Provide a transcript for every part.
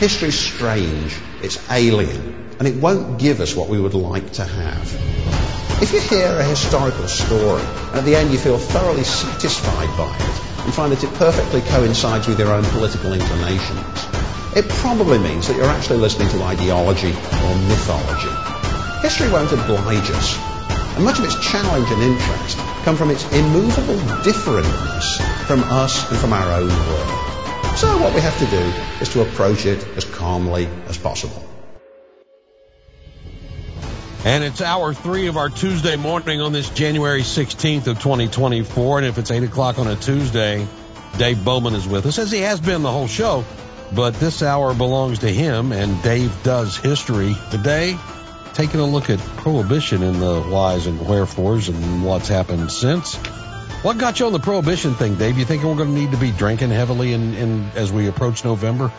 History's strange, it's alien, and it won't give us what we would like to have. If you hear a historical story, and at the end you feel thoroughly satisfied by it, and find that it perfectly coincides with your own political inclinations, it probably means that you're actually listening to ideology or mythology. History won't oblige us, and much of its challenge and interest come from its immovable differentness from us and from our own world. So what we have to do is to approach it as calmly as possible. And it's hour 3 of our Tuesday morning on this January 16th of 2024. And if it's 8 o'clock on a Tuesday, Dave Bowman is with us, as he has been the whole show. But this hour belongs to him, and Dave does history today, taking a look at Prohibition and the whys and wherefores and what's happened since. What got you on the Prohibition thing, Dave? You think we're going to need to be drinking heavily in as we approach November?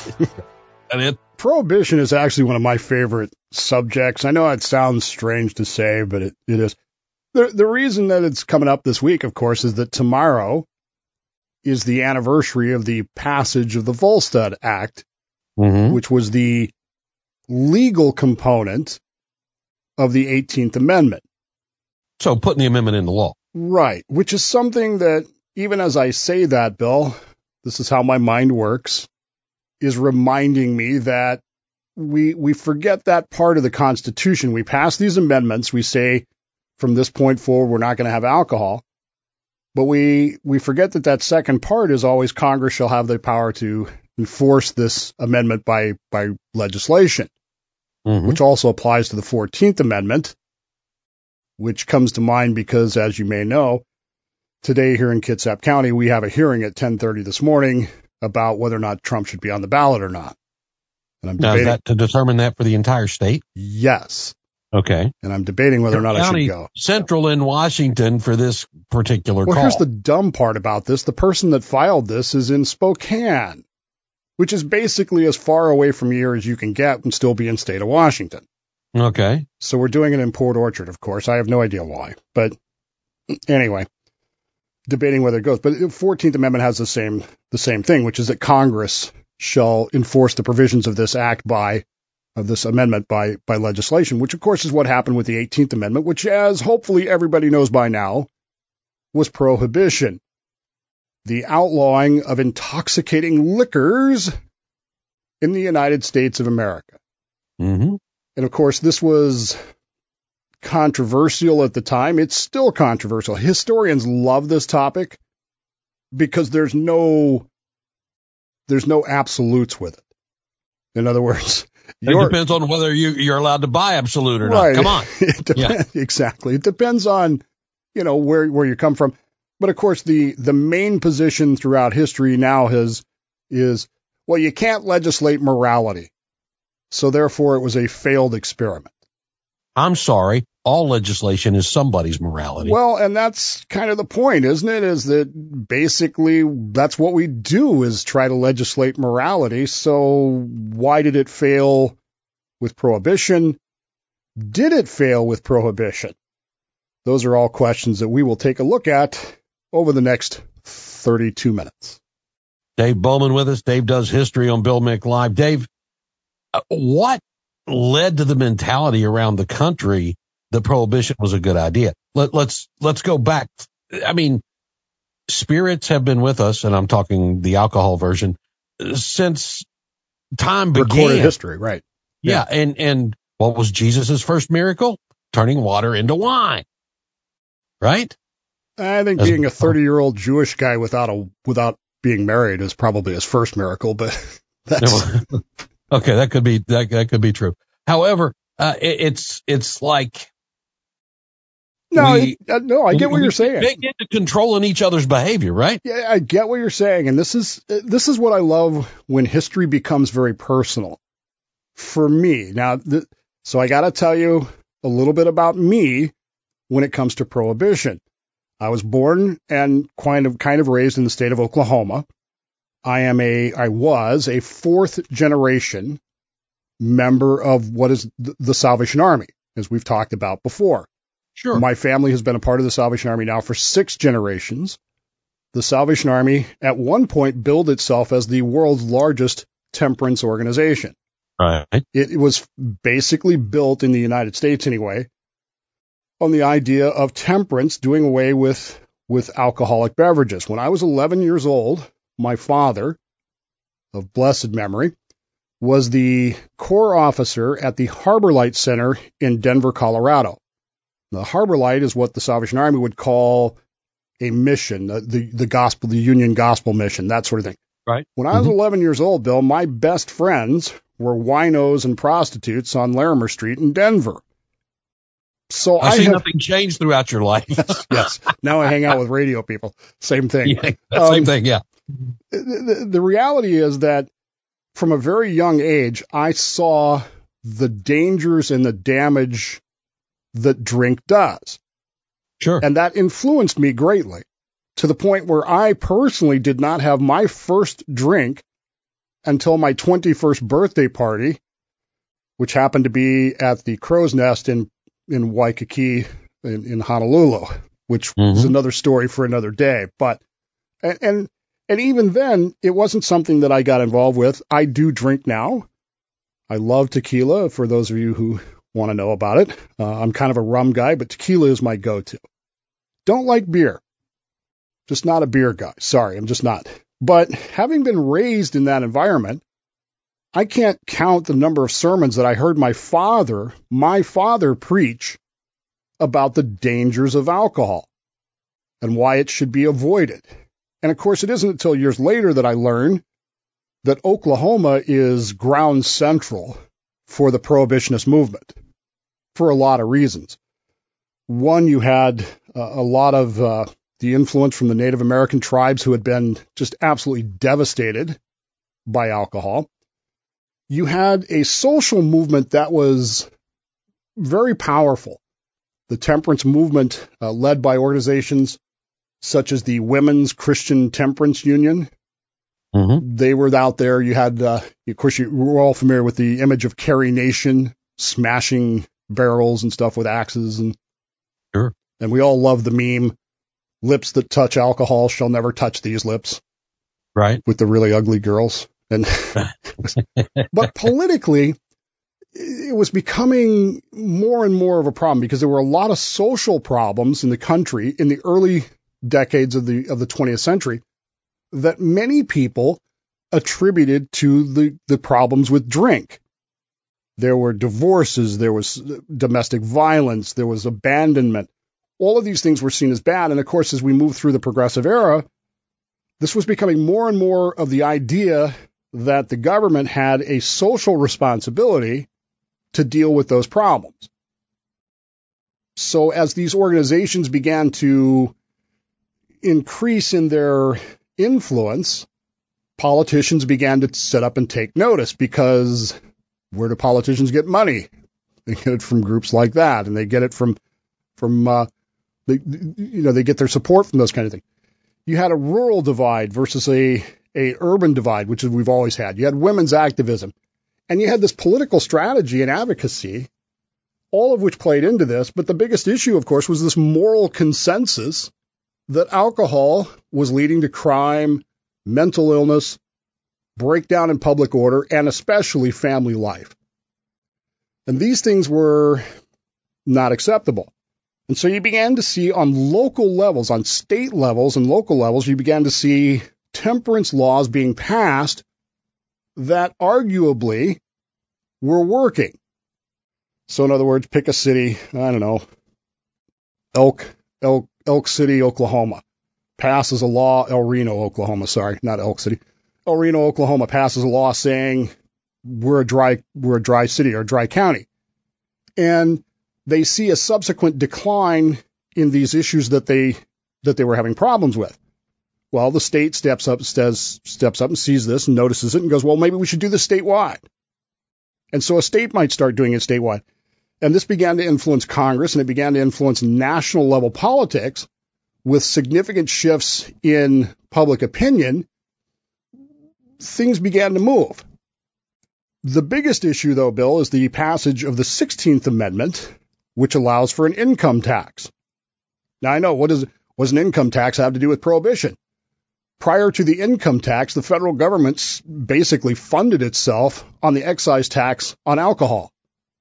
Prohibition is actually one of my favorite subjects. I know it sounds strange to say, but it is. The reason that it's coming up this week, of course, is that tomorrow is the anniversary of the passage of the Volstead Act, which was the legal component of the 18th Amendment. So putting the amendment into law. Right, which is something that, even as I say that, Bill, this is how my mind works, is reminding me that we forget that part of the Constitution. We pass these amendments, we say, from this point forward, we're not going to have alcohol, but we forget that second part is always Congress shall have the power to enforce this amendment by legislation, which also applies to the 14th Amendment, which comes to mind because, as you may know, today here in Kitsap County, we have a hearing at 10:30 this morning about whether or not Trump should be on the ballot or not. And I'm debating. Now, is that to determine that for the entire state? Yes. Okay. And I'm debating whether or not I should go. Central in Washington for this particular call. Well, here's the dumb part about this. The person that filed this is in Spokane, which is basically as far away from here as you can get and still be in state of Washington. Okay. So we're doing it in Port Orchard, of course. I have no idea why. But anyway, debating whether it goes. But the 14th Amendment has the same thing, which is that Congress shall enforce the provisions of this amendment by legislation, which, of course, is what happened with the 18th Amendment, which, as hopefully everybody knows by now, was prohibition. The outlawing of intoxicating liquors in the United States of America. And, of course, this was controversial at the time. It's still controversial. Historians love this topic because there's no absolutes with it. In other words, it depends on whether you're allowed to buy absolute or not. Right. Come on. Exactly. It depends on, where you come from. But, of course, the main position throughout history now is, well, you can't legislate morality. So, therefore, it was a failed experiment. I'm sorry. All legislation is somebody's morality. Well, and that's kind of the point, isn't it? Is that basically that's what we do, is try to legislate morality. So why did it fail with prohibition? Did it fail with prohibition? Those are all questions that we will take a look at over the next 32 minutes. Dave Bowman with us. Dave does history on Bill Mick Live. Dave, what led to the mentality around the country that prohibition was a good idea? Let's go back. I mean, spirits have been with us, and I'm talking the alcohol version, since time began. Recorded history, right? Yeah. And what was Jesus's first miracle? Turning water into wine, right? I think being a 30-year-old Jewish guy without being married is probably his first miracle, but that's okay. That could be true. However, it's like. I get what you're saying. They get to controlling each other's behavior, right? Yeah, I get what you're saying. And this is what I love when history becomes very personal for me. Now, so I got to tell you a little bit about me when it comes to prohibition. I was born and kind of raised in the state of Oklahoma. I was a fourth generation member of what is the Salvation Army, as we've talked about before. Sure. My family has been a part of the Salvation Army now for 6 generations. The Salvation Army at one point billed itself as the world's largest temperance organization. Right. It was basically built in the United States anyway on the idea of temperance, doing away with alcoholic beverages. When I was 11 years old, my father, of blessed memory, was the Corps officer at the Harbor Light Center in Denver, Colorado. The Harbor Light is what the Salvation Army would call a mission, the gospel, the Union Gospel mission, that sort of thing. Right. When I was 11 years old, Bill, my best friends were winos and prostitutes on Larimer Street in Denver. So I see nothing changed throughout your life. Yes. Now I hang out with radio people. Same thing. Yeah, same thing, yeah. The reality is that from a very young age, I saw the dangers and the damage that drink does. Sure. And that influenced me greatly to the point where I personally did not have my first drink until my 21st birthday party, which happened to be at the Crow's Nest in Waikiki in Honolulu, which is another story for another day. But, and even then, it wasn't something that I got involved with. I do drink now. I love tequila, for those of you who want to know about it. I'm kind of a rum guy, but tequila is my go-to. Don't like beer. Just not a beer guy. Sorry, I'm just not. But having been raised in that environment, I can't count the number of sermons that I heard my father preach about the dangers of alcohol and why it should be avoided. And of course, it isn't until years later that I learned that Oklahoma is ground central for the prohibitionist movement for a lot of reasons. One, you had a lot of the influence from the Native American tribes who had been just absolutely devastated by alcohol. You had a social movement that was very powerful. The temperance movement, led by organizations such as the Women's Christian Temperance Union. They were out there. You had, of course, you were all familiar with the image of Carrie Nation smashing barrels and stuff with axes. Sure. And we all love the meme, lips that touch alcohol shall never touch these lips. Right. With the really ugly girls. And but politically, it was becoming more and more of a problem because there were a lot of social problems in the country in the early decades of the 20th century that many people attributed to the problems with drink. There were divorces, there was domestic violence, there was abandonment. All of these things were seen as bad. And of course, as we move through the progressive era, this was becoming more and more of the idea that the government had a social responsibility to deal with those problems. So as these organizations began to increase in their influence, politicians began to set up and take notice, because where do politicians get money? They get it from groups like that, and they get it from they get their support from those kind of things. You had a rural divide versus a urban divide, which we've always had. You had women's activism, and you had this political strategy and advocacy, all of which played into this. But the biggest issue, of course, was this moral consensus that alcohol was leading to crime, mental illness, breakdown in public order, and especially family life. And these things were not acceptable. And so you began to see on local levels, on state levels and local levels, you began to see temperance laws being passed that arguably were working. So in other words, pick a city, I don't know, Elk City, Oklahoma, passes a law, El Reno, Oklahoma, sorry, not Elk City. El Reno, Oklahoma passes a law saying we're a dry city or a dry county. And they see a subsequent decline in these issues that they were having problems with. Well, the state steps up and sees this and notices it and goes, well, maybe we should do this statewide. And so a state might start doing it statewide. And this began to influence Congress, and it began to influence national level politics with significant shifts in public opinion. Things began to move. The biggest issue, though, Bill, is the passage of the 16th Amendment, which allows for an income tax. Now, I know, what does an income tax have to do with prohibition? prior to the income tax, the federal government basically funded itself on the excise tax on alcohol.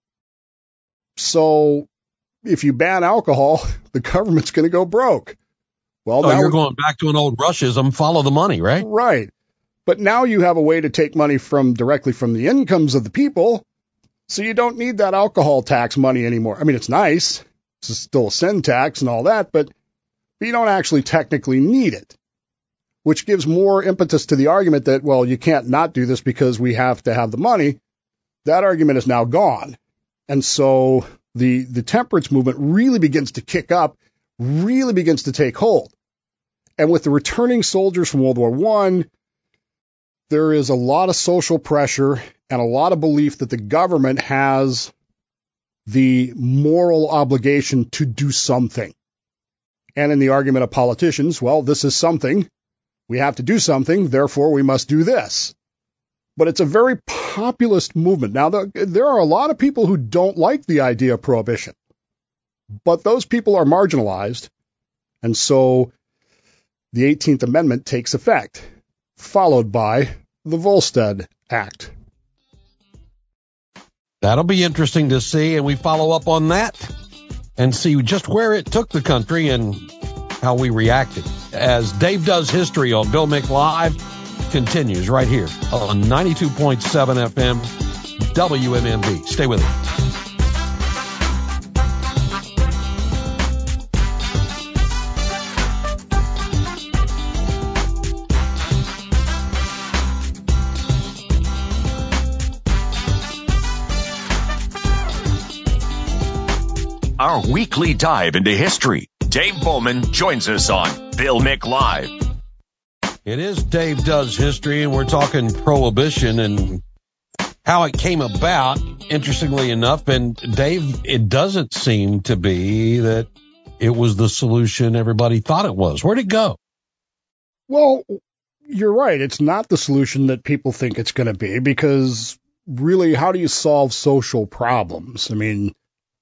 So if you ban alcohol, the government's going to go broke. Well, now you're going back to an old Rush'ism, follow the money, right? Right. But now you have a way to take money directly from the incomes of the people, so you don't need that alcohol tax money anymore. I mean, it's nice. It's still a sin tax and all that, but you don't actually technically need it, which gives more impetus to the argument that, well, you can't not do this because we have to have the money. That argument is now gone. And so the temperance movement really begins to kick up, really begins to take hold. And with the returning soldiers from World War I, there is a lot of social pressure and a lot of belief that the government has the moral obligation to do something. And in the argument of politicians, well, this is something. We have to do something, therefore we must do this. But it's a very populist movement. Now, there are a lot of people who don't like the idea of prohibition, but those people are marginalized, and so the 18th Amendment takes effect, followed by the Volstead Act. That'll be interesting to see, and we follow up on that and see just where it took the country and how we reacted. As Dave Does History on Bill Mick Live continues right here on 92.7 FM WMMV. Stay with us. Our weekly dive into history. Dave Bowman joins us on Bill Mick Live. It is Dave Does History, and we're talking prohibition and how it came about, interestingly enough. And Dave, it doesn't seem to be that it was the solution everybody thought it was. Where'd it go? Well, you're right. It's not the solution that people think it's going to be, because really, how do you solve social problems? I mean,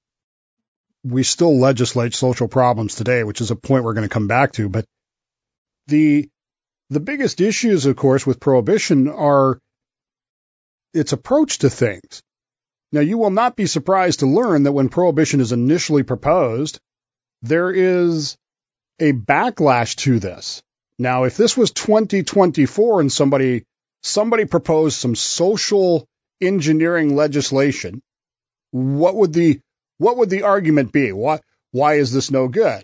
we still legislate social problems today, which is a point we're going to come back to. But the biggest issues, of course, with prohibition are its approach to things. Now, you will not be surprised to learn that when prohibition is initially proposed, there is a backlash to this. Now, if this was 2024 and somebody proposed some social engineering legislation, what would the argument be? Why is this no good?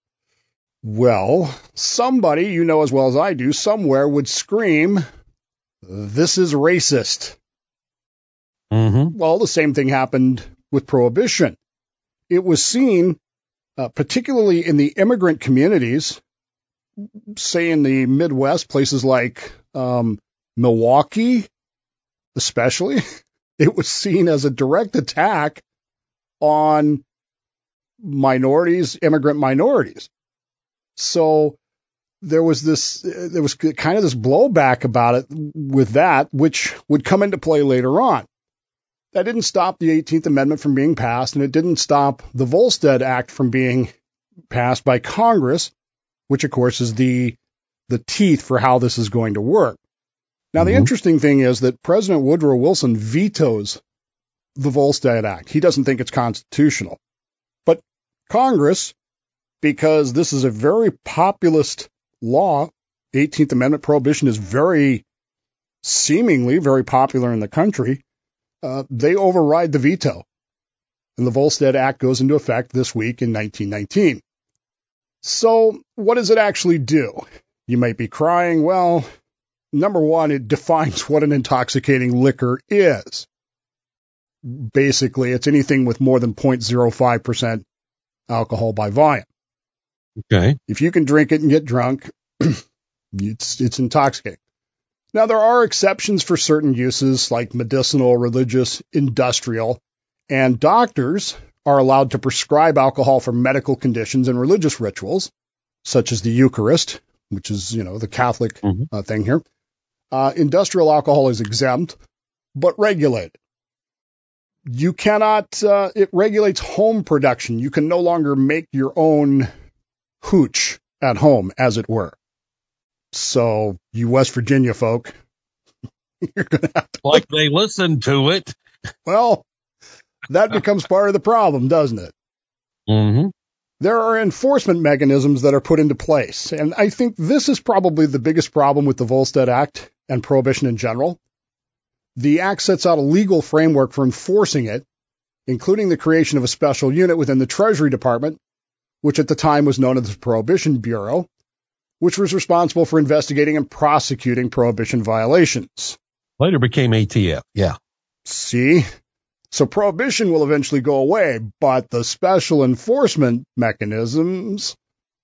Well, somebody, you know as well as I do, somewhere would scream, "This is racist." Mm-hmm. Well, the same thing happened with prohibition. It was seen, particularly in the immigrant communities, say in the Midwest, places like Milwaukee, especially, it was seen as a direct attack on minorities, immigrant minorities. So there was kind of this blowback about it with that, which would come into play later on. That didn't stop the 18th Amendment from being passed, and it didn't stop the Volstead Act from being passed by Congress, which of course is the teeth for how this is going to work. Now, the interesting thing is that President Woodrow Wilson vetoes the Volstead Act. He doesn't think it's constitutional. But Congress, because this is a very populist law, 18th Amendment prohibition is seemingly very popular in the country, they override the veto. And the Volstead Act goes into effect this week in 1919. So what does it actually do? You might be crying. Well, number one, it defines what an intoxicating liquor is. Basically, it's anything with more than 0.05% alcohol by volume. Okay. If you can drink it and get drunk, it's intoxicating. Now, there are exceptions for certain uses like medicinal, religious, industrial, and doctors are allowed to prescribe alcohol for medical conditions and religious rituals, such as the Eucharist, which is, the Catholic thing here. Industrial alcohol is exempt, but regulated. You cannot, it regulates home production. You can no longer make your own hooch at home, as it were. So you West Virginia folk, you're going to have to... Like they listen to it. Well, that becomes part of the problem, doesn't it? Mm-hmm. There are enforcement mechanisms that are put into place, and I think this is probably the biggest problem with the Volstead Act and prohibition in general. The act sets out a legal framework for enforcing it, including the creation of a special unit within the Treasury Department, which at the time was known as the Prohibition Bureau, which was responsible for investigating and prosecuting prohibition violations. Later became ATF, yeah. See? So prohibition will eventually go away, but the special enforcement mechanisms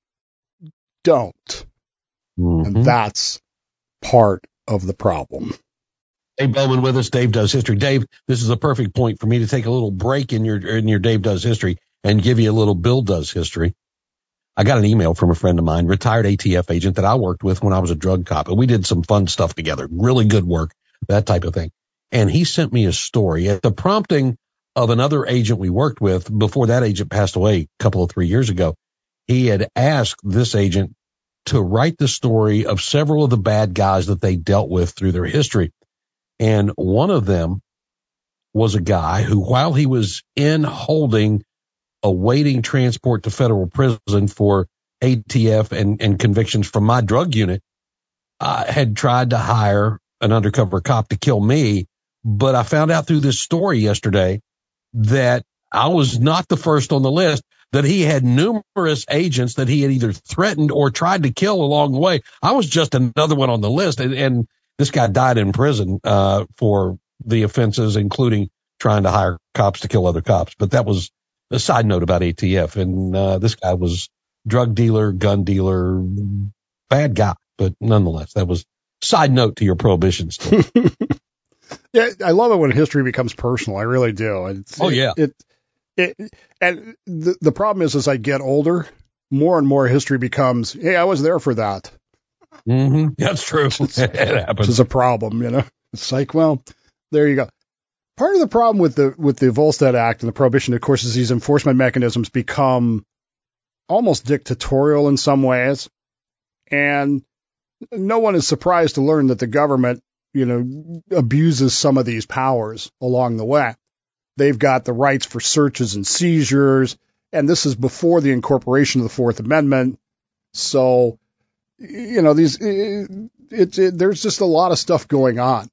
don't. Mm-hmm. And that's part of the problem. Dave Bowman with us. Dave Does History. Dave, this is a perfect point for me to take a little break in your Dave Does History and give you a little Bill Does History. I got an email from a friend of mine, retired ATF agent that I worked with when I was a drug cop, and we did some fun stuff together, really good work, that type of thing. And he sent me a story at the prompting of another agent we worked with before that agent passed away a couple of 3 years ago. He had asked this agent to write the story of several of the bad guys that they dealt with through their history. And one of them was a guy who, while he was in holding, awaiting transport to federal prison for ATF and convictions from my drug unit, had tried to hire an undercover cop to kill me. But I found out through this story yesterday that I was not the first on the list, that he had numerous agents that he had either threatened or tried to kill along the way. I was just another one on the list. And this guy died in prison for the offenses, including trying to hire cops to kill other cops. But that was a side note about ATF. And this guy was drug dealer, gun dealer, bad guy. But nonetheless, that was side note to your prohibition story. Yeah, I love it when history becomes personal. I really do. And the problem is, as I get older, more and more history becomes, hey, I was there for that. Mm-hmm. That's true. It happens. Which is a problem, you know. It's like, well, there you go. Part of the problem with the Volstead Act and the prohibition, of course, is these enforcement mechanisms become almost dictatorial in some ways, and no one is surprised to learn that the government, you know, abuses some of these powers along the way. They've got the rights for searches and seizures, and this is before the incorporation of the Fourth Amendment. So, you know, there's just a lot of stuff going on.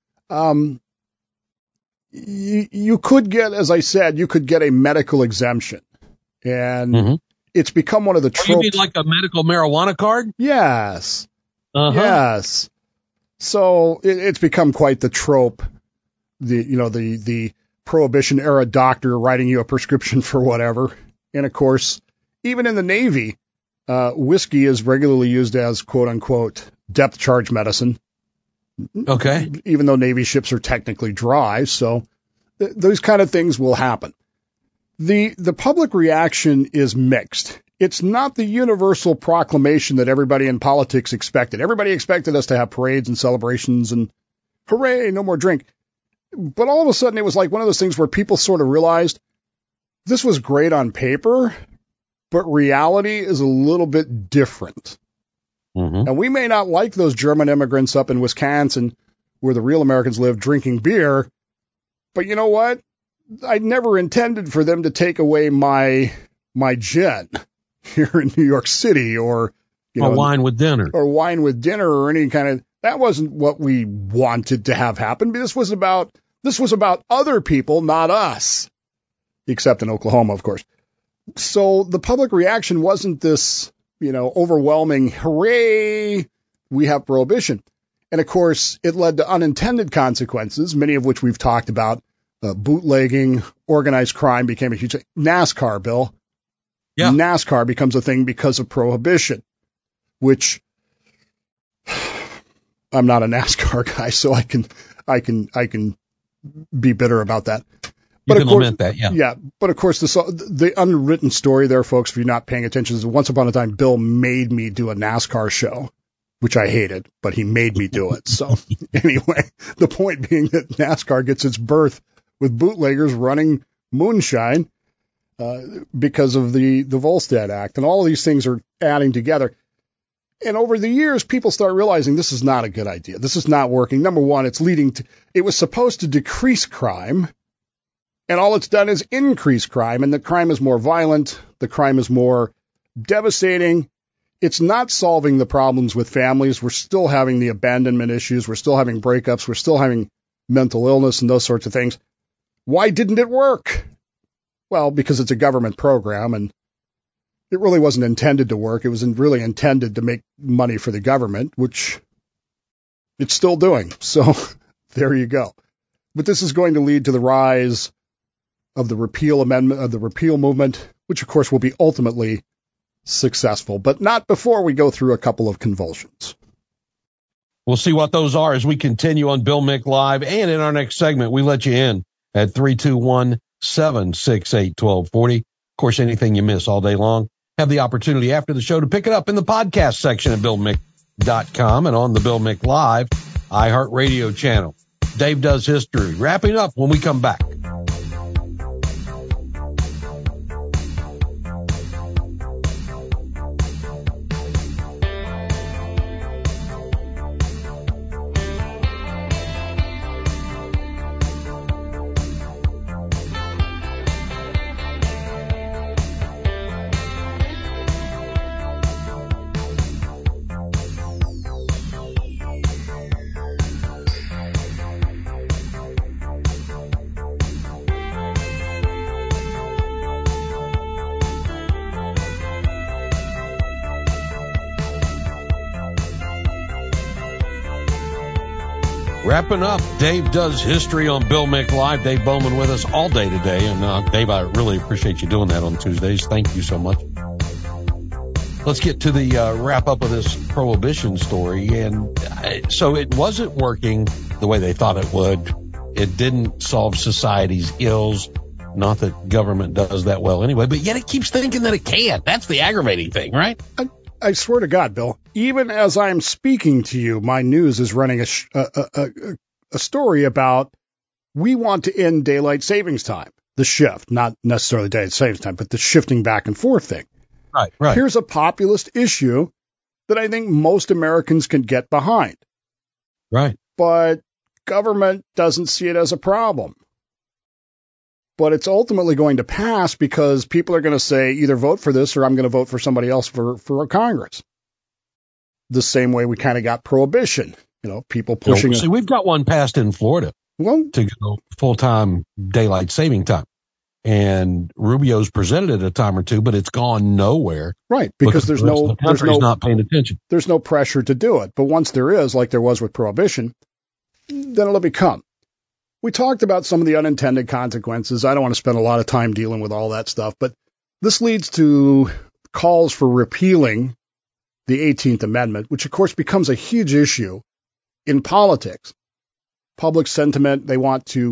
You could get, as I said, you could get a medical exemption, and it's become one of the tropes. You mean like a medical marijuana card? Yes. Uh-huh. Yes. So it's become quite the trope. The Prohibition era doctor writing you a prescription for whatever. And of course, even in the Navy, whiskey is regularly used as quote unquote depth charge medicine. Okay. Even though Navy ships are technically dry. So those kind of things will happen. The public reaction is mixed. It's not the universal proclamation that everybody in politics expected. Everybody expected us to have parades and celebrations and hooray, no more drink. But all of a sudden it was like one of those things where people sort of realized this was great on paper, but reality is a little bit different. Mm-hmm. And we may not like those German immigrants up in Wisconsin where the real Americans live drinking beer, but you know what? I never intended for them to take away my gin here in New York City or wine with dinner or any kind of, that wasn't what we wanted to have happen. This was about other people, not us, except in Oklahoma, of course. So the public reaction wasn't this, overwhelming, hooray, we have prohibition. And of course, it led to unintended consequences, many of which we've talked about. Bootlegging, organized crime became a huge thing. NASCAR, Bill. Yeah. NASCAR becomes a thing because of prohibition, which I'm not a NASCAR guy, so I can be bitter about that. But you can lament that, yeah. Yeah, but of course, the unwritten story there, folks, if you're not paying attention, is once upon a time, Bill made me do a NASCAR show, which I hated, but he made me do it. So anyway, the point being that NASCAR gets its birth with bootleggers running moonshine because of the Volstead Act, and all of these things are adding together. And over the years, people start realizing this is not a good idea. This is not working. Number one, it was supposed to decrease crime, and all it's done is increase crime, and the crime is more violent. The crime is more devastating. It's not solving the problems with families. We're still having the abandonment issues. We're still having breakups. We're still having mental illness and those sorts of things. Why didn't it work? Well, because it's a government program, and it really wasn't intended to work. It was really intended to make money for the government, which it's still doing. So there you go. But this is going to lead to the rise of the repeal movement, which of course will be ultimately successful, but not before we go through a couple of convulsions. We'll see what those are as we continue on Bill Mick Live. And in our next segment, we let you in at 321-768-1240. Of course, anything you miss all day long, have the opportunity after the show to pick it up in the podcast section at BillMick.com and on the Bill Mick Live iHeartRadio channel. Dave Does History. Wrapping up when we come back. Wrapping up, Dave Does History on Bill Mick Live. Dave Bowman with us all day today. And Dave, I really appreciate you doing that on Tuesdays. Thank you so much. Let's get to the wrap up of this prohibition story. And so it wasn't working the way they thought it would. It didn't solve society's ills. Not that government does that well anyway, but yet it keeps thinking that it can. That's the aggravating thing, right? I swear to God, Bill, even as I'm speaking to you, my news is running a story about we want to end daylight savings time, the shift, not necessarily daylight savings time, but the shifting back and forth thing. Right. Here's a populist issue that I think most Americans can get behind. Right. But government doesn't see it as a problem. But it's ultimately going to pass because people are going to say either vote for this or I'm going to vote for somebody else for Congress. The same way we kind of got prohibition, people pushing. See, we've got one passed in Florida to go full-time daylight saving time. And Rubio's presented it a time or two, but it's gone nowhere. Right, because there's not paying attention. There's no pressure to do it. But once there is, like there was with prohibition, then it'll become. We talked about some of the unintended consequences. I don't want to spend a lot of time dealing with all that stuff, but this leads to calls for repealing the 18th Amendment, which of course becomes a huge issue in politics. Public sentiment, they want to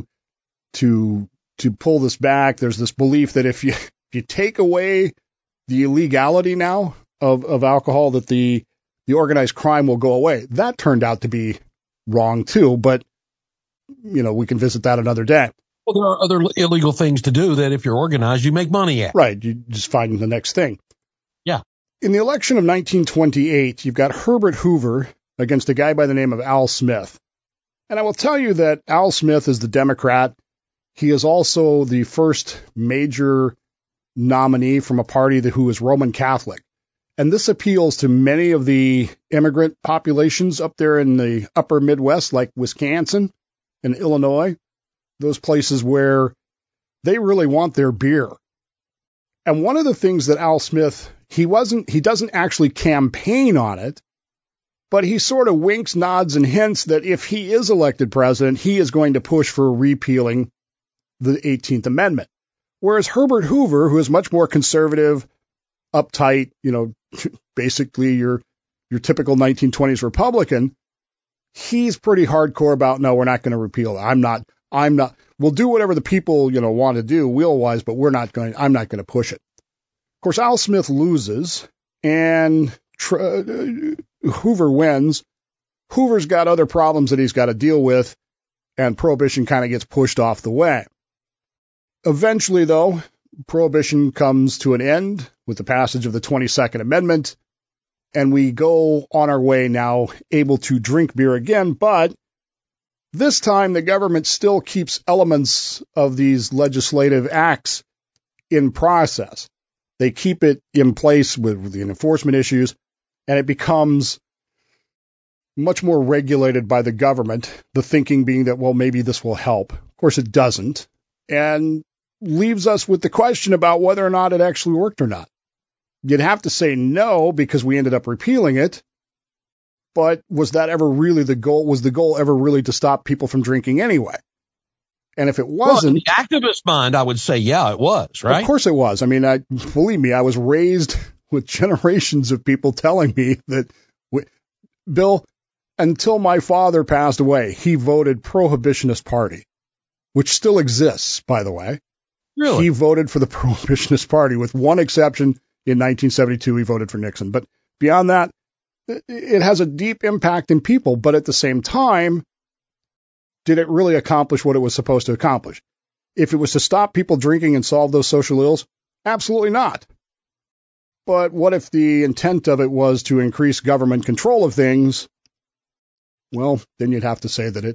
pull this back. There's this belief that if you take away the illegality now of alcohol, that the organized crime will go away. That turned out to be wrong too, but we can visit that another day. Well, there are other illegal things to do that if you're organized, you make money at. Right. You just find the next thing. Yeah. In the election of 1928, you've got Herbert Hoover against a guy by the name of Al Smith. And I will tell you that Al Smith is the Democrat. He is also the first major nominee from a party who is Roman Catholic. And this appeals to many of the immigrant populations up there in the upper Midwest, like Wisconsin and Illinois, those places where they really want their beer. And one of the things that Al Smith, he doesn't actually campaign on it, but he sort of winks, nods, and hints that if he is elected president, he is going to push for repealing the 18th Amendment. Whereas Herbert Hoover, who is much more conservative, uptight, basically your typical 1920s Republican, he's pretty hardcore about, no, we're not going to repeal it. I'm not, we'll do whatever the people, want to do wheel-wise, but I'm not going to push it. Of course, Al Smith loses and Hoover wins. Hoover's got other problems that he's got to deal with, and prohibition kind of gets pushed off the way. Eventually, though, prohibition comes to an end with the passage of the 22nd Amendment, and we go on our way now able to drink beer again, but this time the government still keeps elements of these legislative acts in process. They keep it in place with the enforcement issues, and it becomes much more regulated by the government, the thinking being that, well, maybe this will help. Of course, it doesn't, and leaves us with the question about whether or not it actually worked or not. You'd have to say no, because we ended up repealing it, but was that ever really the goal? Was the goal ever really to stop people from drinking anyway? And if it wasn't... Well, in the activist mind, I would say, yeah, it was, right? Of course it was. I mean, believe me, I was raised with generations of people telling me that, Bill, until my father passed away, he voted Prohibitionist Party, which still exists, by the way. Really? He voted for the Prohibitionist Party, with one exception. In 1972, he voted for Nixon. But beyond that, it has a deep impact in people. But at the same time, did it really accomplish what it was supposed to accomplish? If it was to stop people drinking and solve those social ills, absolutely not. But what if the intent of it was to increase government control of things? Well, then you'd have to say that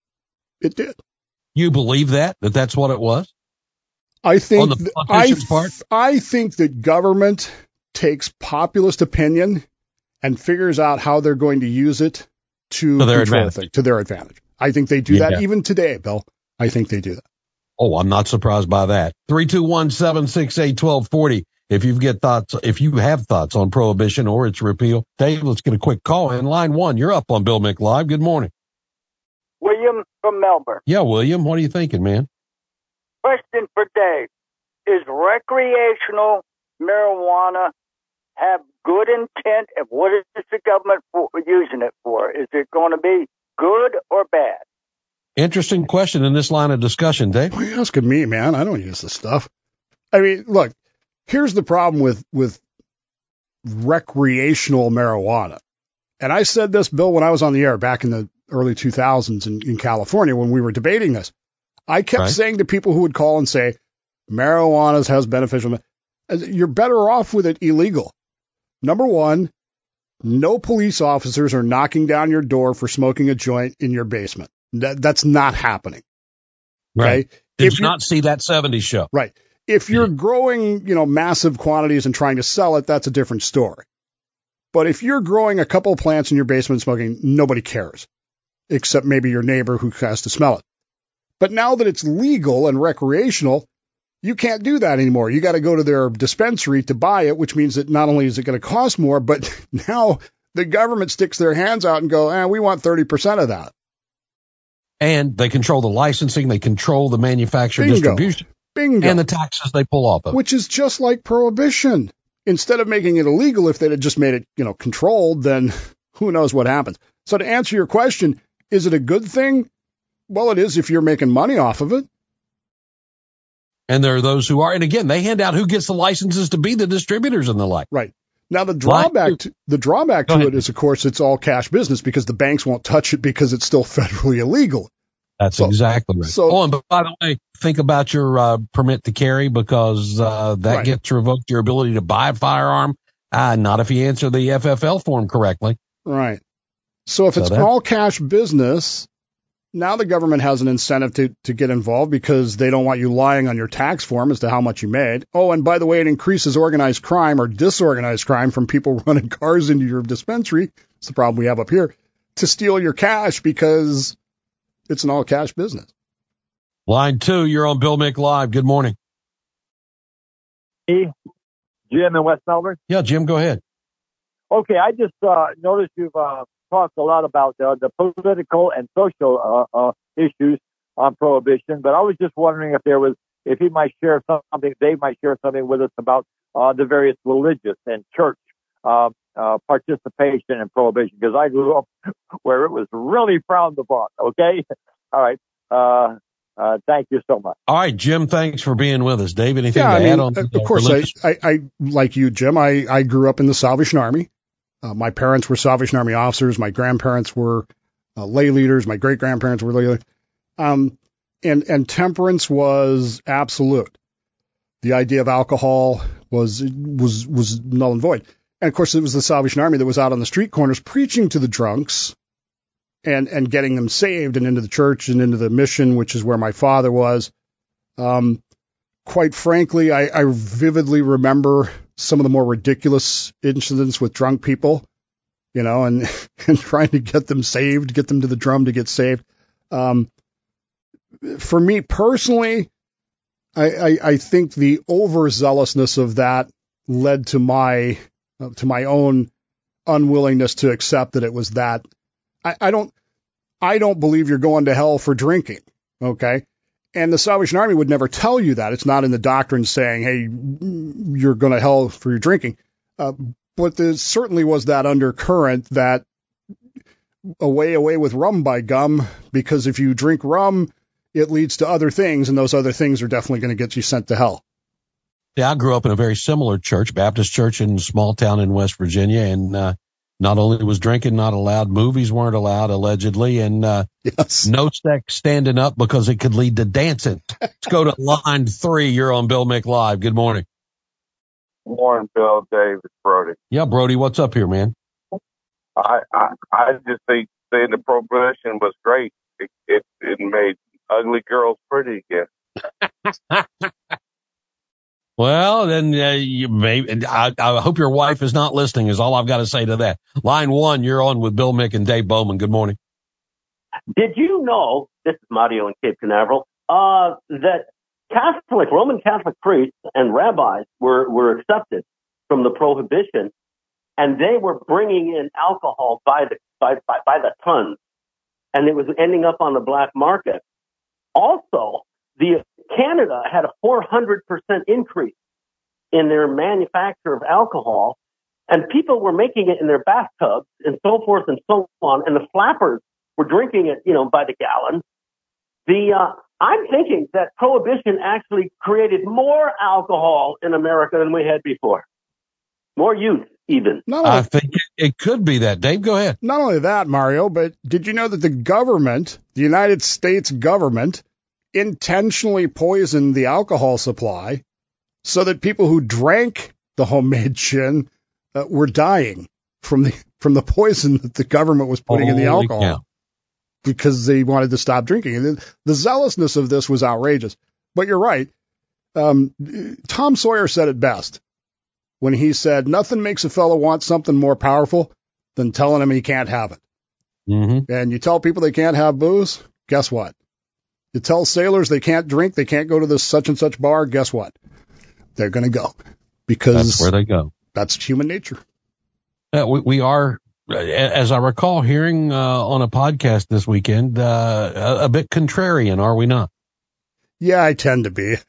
it did. You believe that's what it was? I think on the politician's part? I think that government takes populist opinion and figures out how they're going to use it to control things to their advantage. I think they do that even today, Bill. I think they do that. Oh, I'm not surprised by that. 321-768-1240. If you have thoughts on prohibition or its repeal. Dave, let's get a quick call in. Line 1, you're up on Bill Mick Live. Good morning. William from Melbourne. Yeah, William, what are you thinking, man? Question for Dave. Is recreational marijuana have good intent, and what is the government using it for? Is it going to be good or bad? Interesting question in this line of discussion, Dave. Why are you asking me, man? I don't use this stuff. I mean, look, here's the problem with recreational marijuana. And I said this, Bill, when I was on the air back in the early 2000s in California when we were debating this. I kept saying to people who would call and say, marijuana has beneficial. You're better off with it illegal. Number one, no police officers are knocking down your door for smoking a joint in your basement. That's not happening. Right. Okay? Did you not see that 70s show? Right. If you're growing, massive quantities and trying to sell it, that's a different story. But if you're growing a couple of plants in your basement smoking, nobody cares, except maybe your neighbor who has to smell it. But now that it's legal and recreational, you can't do that anymore. You got to go to their dispensary to buy it, which means that not only is it going to cost more, but now the government sticks their hands out and go, we want 30% of that. And they control the licensing, they control the manufacture, distribution, and the taxes they pull off of. Which is just like prohibition. Instead of making it illegal, if they'd have just made it, controlled, then who knows what happens. So to answer your question, is it a good thing? Well, it is if you're making money off of it. And there are those who are. And again, they hand out who gets the licenses to be the distributors and the like. Right. Now, the drawback to it is, of course, it's all cash business because the banks won't touch it because it's still federally illegal. That's exactly right. And by the way, think about your permit to carry because that gets revoked, your ability to buy a firearm. Not if you answer the FFL form correctly. Right. So if it's all cash business, now the government has an incentive to get involved because they don't want you lying on your tax form as to how much you made. Oh, and by the way, it increases organized crime or disorganized crime from people running cars into your dispensary. It's the problem we have up here, to steal your cash because it's an all cash business. Line 2, you're on Bill Mick Live. Good morning. Hey, Jim in West Melbourne. Yeah, Jim, go ahead. Okay, I just noticed you've talked a lot about the political and social issues on prohibition, but I was just wondering if he might share something, Dave might share something with us about the various religious and church participation in prohibition, because I grew up where it was really frowned upon. Okay, all right. Thank you so much. All right, Jim, thanks for being with us. Dave, anything to add on? Of course, I like you, Jim. I grew up in the Salvation Army. My parents were Salvation Army officers. My grandparents were lay leaders. My great-grandparents were lay leaders. And temperance was absolute. The idea of alcohol was null and void. And of course, it was the Salvation Army that was out on the street corners preaching to the drunks and getting them saved and into the church and into the mission, which is where my father was. Quite frankly, I vividly remember some of the more ridiculous incidents with drunk people, you know, and trying to get them saved, get them to the drum to get saved. For me personally, I think the overzealousness of that led to my own unwillingness to accept that it was that. I don't believe you're going to hell for drinking. Okay. And the Salvation Army would never tell you that. It's not in the doctrine saying, hey, you're going to hell for your drinking. But there certainly was that undercurrent that away with rum by gum, because if you drink rum, it leads to other things, and those other things are definitely going to get you sent to hell. Yeah, I grew up in a very similar church, Baptist church in a small town in West Virginia, and not only was drinking not allowed, movies weren't allowed, allegedly, and yes. No sex standing up because it could lead to dancing. Let's go to line 3. You're on Bill Mick Live. Good morning. Good morning, Bill, David, Brody. Yeah, Brody, what's up here, man? I just think saying the prohibition was great. It made ugly girls pretty again. Well, then you may. I hope your wife is not listening. Is all I've got to say to that. Line 1, you're on with Bill Mick and Dave Bowman. Good morning. Did you know, this is Mario in Cape Canaveral, that Roman Catholic priests and rabbis were accepted from the prohibition, and they were bringing in alcohol by the tons, and it was ending up on the black market. Also, Canada had a 400% increase in their manufacture of alcohol, and people were making it in their bathtubs and so forth and so on, and the flappers were drinking it, by the gallon. I'm thinking that prohibition actually created more alcohol in America than we had before. More youth, even. I think it could be that. Dave, go ahead. Not only that, Mario, but did you know that the United States government, intentionally poisoned the alcohol supply so that people who drank the homemade gin were dying from the poison that the government was putting in the alcohol? Cow. Because they wanted to stop drinking. And the zealousness of this was outrageous. But you're right. Tom Sawyer said it best when he said, nothing makes a fellow want something more powerful than telling him he can't have it. Mm-hmm. And you tell people they can't have booze, guess what? You tell sailors they can't drink, they can't go to this such and such bar, guess what? They're going to go. Because that's where they go. That's human nature. We are, as I recall hearing on a podcast this weekend, a bit contrarian, are we not? Yeah, I tend to be.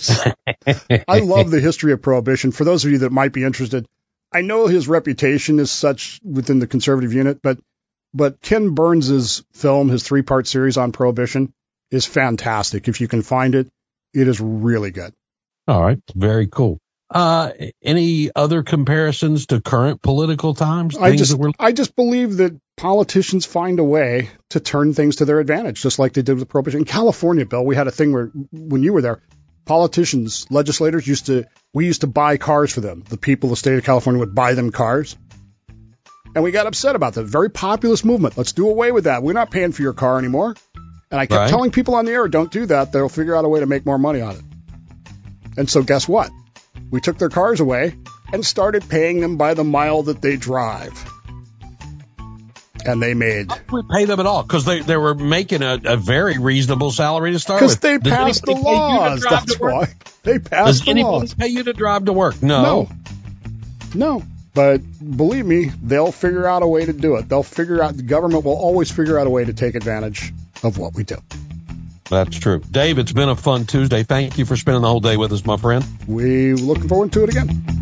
I love the history of Prohibition. For those of you that might be interested, I know his reputation is such within the conservative unit, but Ken Burns's film, his 3-part series on Prohibition, is fantastic. If you can find it, it is really good. All right. Very cool. Any other comparisons to current political times? I just believe that politicians find a way to turn things to their advantage, just like they did with Prohibition. In California, Bill, we had a thing where when you were there, politicians, legislators used to buy cars for them. The people of the state of California would buy them cars. And we got upset about that. Very populist movement. Let's do away with that. We're not paying for your car anymore. And I kept telling people on the air, don't do that. They'll figure out a way to make more money on it. And so guess what? We took their cars away and started paying them by the mile that they drive. And they made... We pay them at all because they were making a very reasonable salary to start with. Because they passed the laws. That's why. They passed the laws. Does anybody pay you to drive to work? No. But believe me, they'll figure out a way to do it. The government will always figure out a way to take advantage of what we do. That's true. Dave, it's been a fun Tuesday. Thank you for spending the whole day with us, my friend. We're looking forward to it again.